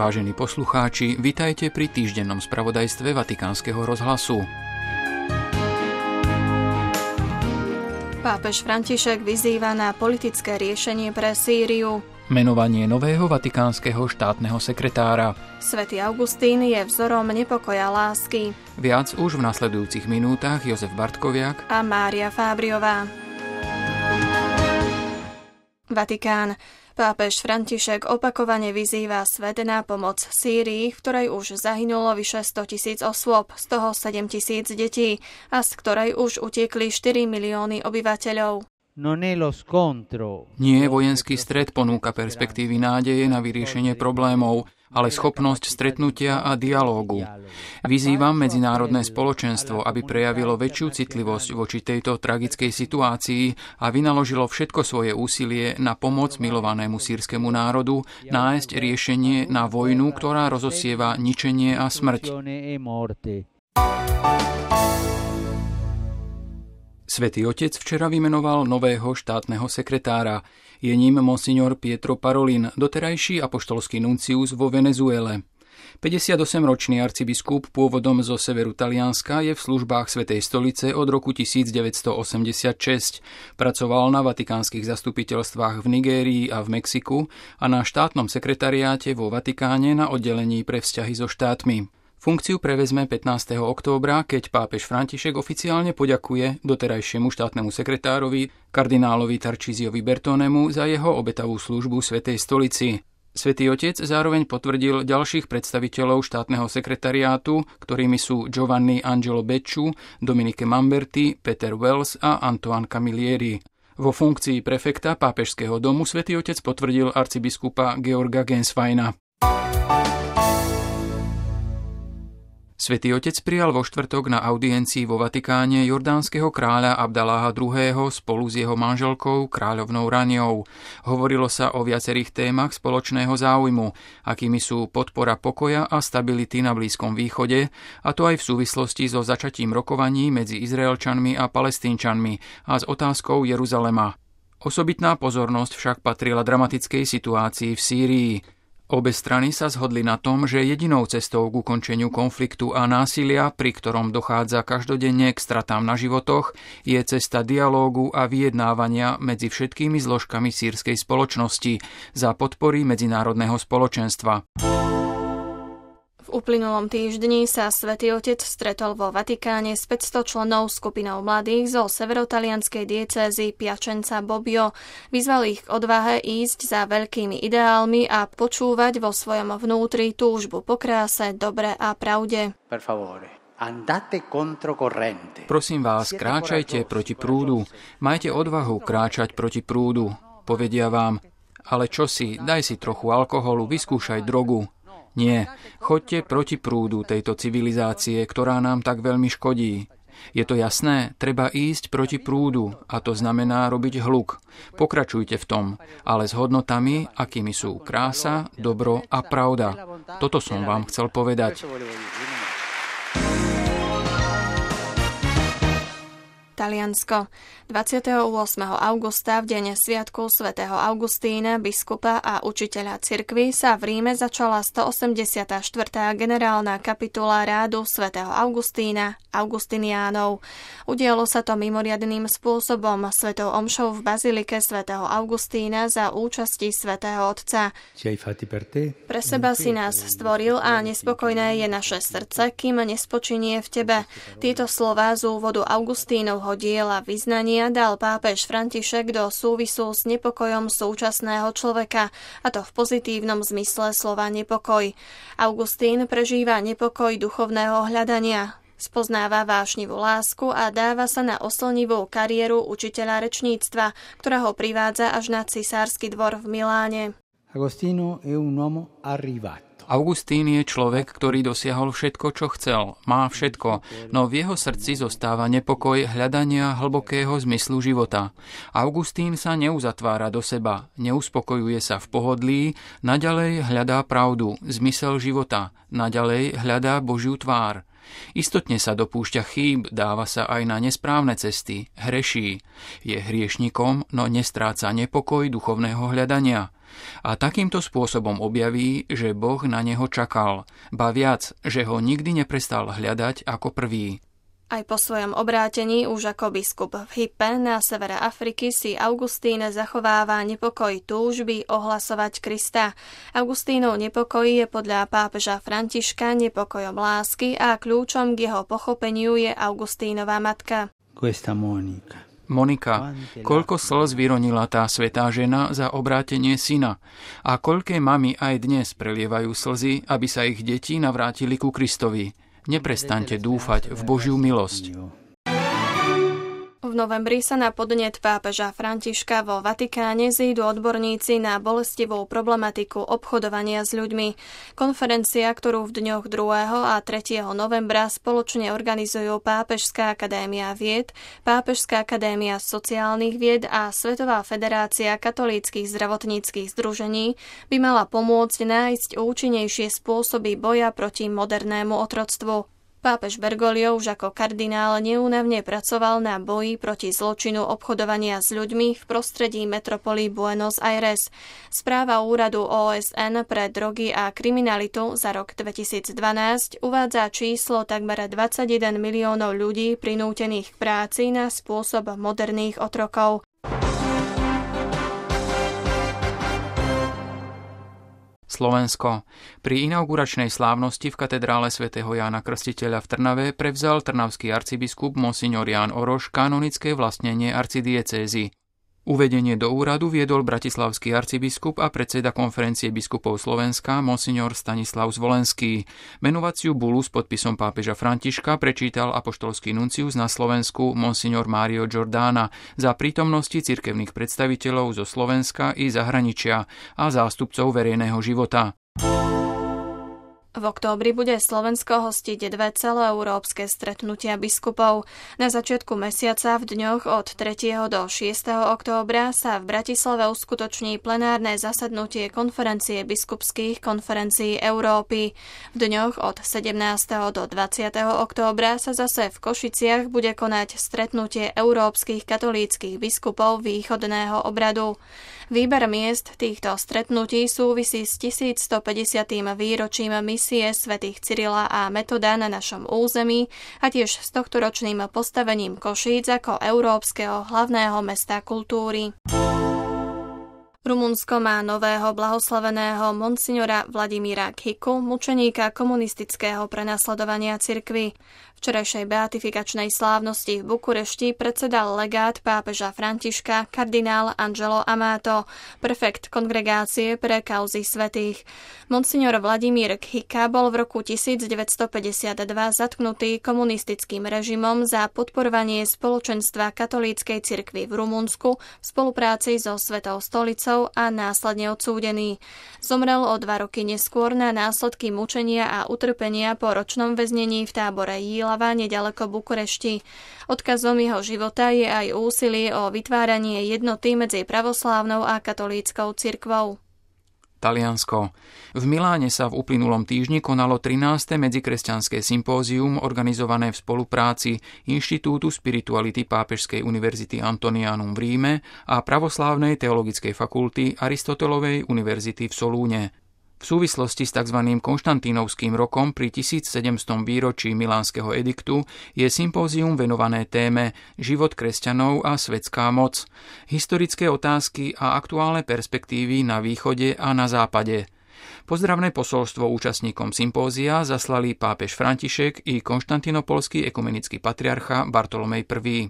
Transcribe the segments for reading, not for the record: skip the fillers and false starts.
Vážení poslucháči, vitajte pri týždennom spravodajstve Vatikánskeho rozhlasu. Pápež František vyzýva na politické riešenie pre Sýriu. Menovanie nového vatikánskeho štátneho sekretára. Svätý Augustín je vzorom nepokoja lásky. Viac už v nasledujúcich minútach Jozef Bartkoviak a Mária Fábriová. Vatikán. Pápež František opakovane vyzýva svet na pomoc Sýrii, v ktorej už zahynulo vyše 100 000 osôb, z toho 7 000 detí a z ktorej už utiekli 4 milióny obyvateľov. Nie vojenský stret ponúka perspektívy nádeje na vyriešenie problémov, ale schopnosť stretnutia a dialógu. Vyzývam medzinárodné spoločenstvo, aby prejavilo väčšiu citlivosť voči tejto tragickej situácii a vynaložilo všetko svoje úsilie na pomoc milovanému sýrskému národu nájsť riešenie na vojnu, ktorá rozosieva ničenie a smrť. Svätý Otec včera vymenoval nového štátneho sekretára. Je ním monsignor Pietro Parolin, doterajší apoštolský nuncius vo Venezuele. 58-ročný arcibiskup pôvodom zo severu Talianska je v službách Svätej stolice od roku 1986. Pracoval na vatikánskych zastupiteľstvách v Nigérii a v Mexiku a na štátnom sekretariáte vo Vatikáne na oddelení pre vzťahy so štátmi. Funkciu prevezme 15. októbra, keď pápež František oficiálne poďakuje doterajšiemu štátnemu sekretárovi, kardinálovi Tarcísiovi Bertonemu, za jeho obetavú službu Svätej stolici. Svätý Otec zároveň potvrdil ďalších predstaviteľov štátneho sekretariátu, ktorými sú Giovanni Angelo Becciu, Dominique Mamberti, Peter Wells a Antoine Camilleri. Vo funkcii prefekta pápežského domu Svätý Otec potvrdil arcibiskupa Georga Gensweina. Svätý Otec prijal vo štvrtok na audiencii vo Vatikáne jordánskeho kráľa Abdaláha II. Spolu s jeho manželkou, kráľovnou Raniou. Hovorilo sa o viacerých témach spoločného záujmu, akými sú podpora pokoja a stability na Blízkom východe, a to aj v súvislosti so začatím rokovaní medzi Izraelčanmi a Palestínčanmi a s otázkou Jeruzalema. Osobitná pozornosť však patrila dramatickej situácii v Sýrii. Obe strany sa zhodli na tom, že jedinou cestou k ukončeniu konfliktu a násilia, pri ktorom dochádza každodenne k stratám na životoch, je cesta dialógu a vyjednávania medzi všetkými zložkami sýrskej spoločnosti za podpory medzinárodného spoločenstva. V uplynulom týždni sa Svätý Otec stretol vo Vatikáne s 500 členov skupinou mladých zo severotalianskej diecézy Piacenza Bobbio. Vyzval ich k odvahe ísť za veľkými ideálmi a počúvať vo svojom vnútri túžbu po kráse, dobre a pravde. Prosím vás, kráčajte proti prúdu. Majte odvahu kráčať proti prúdu. Povedia vám, ale čo si, daj si trochu alkoholu, vyskúšaj drogu. Nie, choďte proti prúdu tejto civilizácie, ktorá nám tak veľmi škodí. Je to jasné, treba ísť proti prúdu a to znamená robiť hluk. Pokračujte v tom, ale s hodnotami, akými sú krása, dobro a pravda. Toto som vám chcel povedať. Taliansko. 28. augusta v deň sviatku svätého Augustína, biskupa a učiteľa cirkvi, sa v Ríme začala 184. generálna kapitula rádu svätého Augustína, Augustiniánov. Udialo sa to mimoriadnym spôsobom, svätou omšou v bazilike svätého Augustína za účasti svätého Otca. Pre seba si nás stvoril a nespokojné je naše srdce, kým nespočinie v tebe. Tieto slová z úvodu Augustínovho diela Vyznania dal pápež František do súvisu s nepokojom súčasného človeka, a to v pozitívnom zmysle slova nepokoj. Augustín prežíva nepokoj duchovného hľadania. Spoznáva vášnivú lásku a dáva sa na oslnivú kariéru učiteľa rečníctva, ktorá ho privádza až na cisársky dvor v Miláne. Augustín je človek, ktorý dosiahol všetko, čo chcel. Má všetko, no v jeho srdci zostáva nepokoj hľadania hlbokého zmyslu života. Augustín sa neuzatvára do seba, neuspokojuje sa v pohodlí, naďalej hľadá pravdu, zmysel života, naďalej hľadá Božiu tvár. Istotne sa dopúšťa chýb, dáva sa aj na nesprávne cesty, hreší. Je hriešnikom, no nestráca nepokoj duchovného hľadania. A takýmto spôsobom objaví, že Boh na neho čakal, ba viac, že ho nikdy neprestal hľadať ako prvý. Aj po svojom obrátení už ako biskup v Hippe na severe Afriky si Augustín zachováva nepokoj túžby ohlasovať Krista. Augustínov nepokoj je podľa pápeža Františka nepokojom lásky a kľúčom k jeho pochopeniu je Augustínova matka. Monika, koľko slz vyronila tá svätá žena za obrátenie syna a koľké mami aj dnes prelievajú slzy, aby sa ich deti navrátili ku Kristovi. Neprestaňte dúfať v Božiu milosť. V novembri sa na podnet pápeža Františka vo Vatikáne zídu odborníci na bolestivú problematiku obchodovania s ľuďmi. Konferencia, ktorú v dňoch 2. a 3. novembra spoločne organizujú Pápežská akadémia vied, Pápežská akadémia sociálnych vied a Svetová federácia katolíckych zdravotníckych združení, by mala pomôcť nájsť účinnejšie spôsoby boja proti modernému otroctvu. Pápež Bergoglio už ako kardinál neúnavne pracoval na boji proti zločinu obchodovania s ľuďmi v prostredí metropoly Buenos Aires. Správa úradu OSN pre drogy a kriminalitu za rok 2012 uvádza číslo takmer 21 miliónov ľudí prinútených k práci na spôsob moderných otrokov. Slovensko. Pri inauguračnej slávnosti v katedrále svätého Jána Krstiteľa v Trnave prevzal trnavský arcibiskup monsignor Ján Oroš kanonické vlastnenie arcidiecézy. Uvedenie do úradu viedol bratislavský arcibiskup a predseda konferencie biskupov Slovenska monsignor Stanislav Zvolenský. Menovaciu bulu s podpisom pápeža Františka prečítal apoštolský nuncius na Slovensku monsignor Mário Giordana za prítomnosti cirkevných predstaviteľov zo Slovenska i zahraničia a zástupcov verejného života. V októbri bude Slovensko hostiť 2 celoeurópske stretnutia biskupov. Na začiatku mesiaca v dňoch od 3. do 6. októbra sa v Bratislave uskutoční plenárne zasadnutie konferencie biskupských konferencií Európy. V dňoch od 17. do 20. októbra sa zase v Košiciach bude konať stretnutie európskych katolíckych biskupov východného obradu. Výber miest týchto stretnutí súvisí s 1150. výročím misie svätých Cyrila a Metoda na našom území a tiež s tohtoročným postavením Košíc ako európskeho hlavného mesta kultúry. Rumunsko má nového blahoslaveného monsignora Vladimíra Khiku, mučeníka komunistického prenasledovania cirkvi. Včerajšej beatifikačnej slávnosti v Bukurešti predsedal legát pápeža Františka kardinál Angelo Amato, prefekt kongregácie pre kauzy svätých. Monsignor Vladimír Khika bol v roku 1952 zatknutý komunistickým režimom za podporovanie spoločenstva katolíckej cirkvi v Rumunsku v spolupráci so Svetou stolicou a následne odsúdený. Zomrel o 2 roky neskôr na následky mučenia a utrpenia po ročnom väznení v tábore Jílava nedaleko Bukurešti. Odkazom jeho života je aj úsilie o vytváranie jednoty medzi pravoslávnou a katolíckou cirkvou. Taliansko. V Miláne sa v uplynulom týždni konalo 13. medzikresťanské sympózium organizované v spolupráci Inštitútu spirituality Pápežskej univerzity Antonianum v Ríme a Pravoslávnej teologickej fakulty Aristotelovej univerzity v Solúne. V súvislosti s tzv. Konštantínovským rokom pri 1700. výročí Milánskeho ediktu je sympózium venované téme Život kresťanov a svetská moc, historické otázky a aktuálne perspektívy na východe a na západe. Pozdravné posolstvo účastníkom sympózia zaslali pápež František i konštantinopolský ekumenický patriarcha Bartolomej I.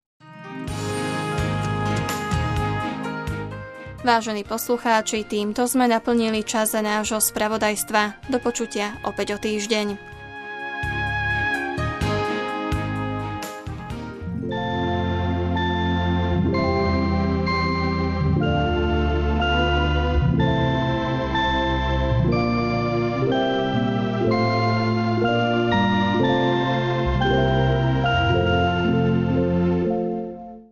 Vážení poslucháči, týmto sme naplnili čas nášho spravodajstva. Do počutia opäť o týždeň.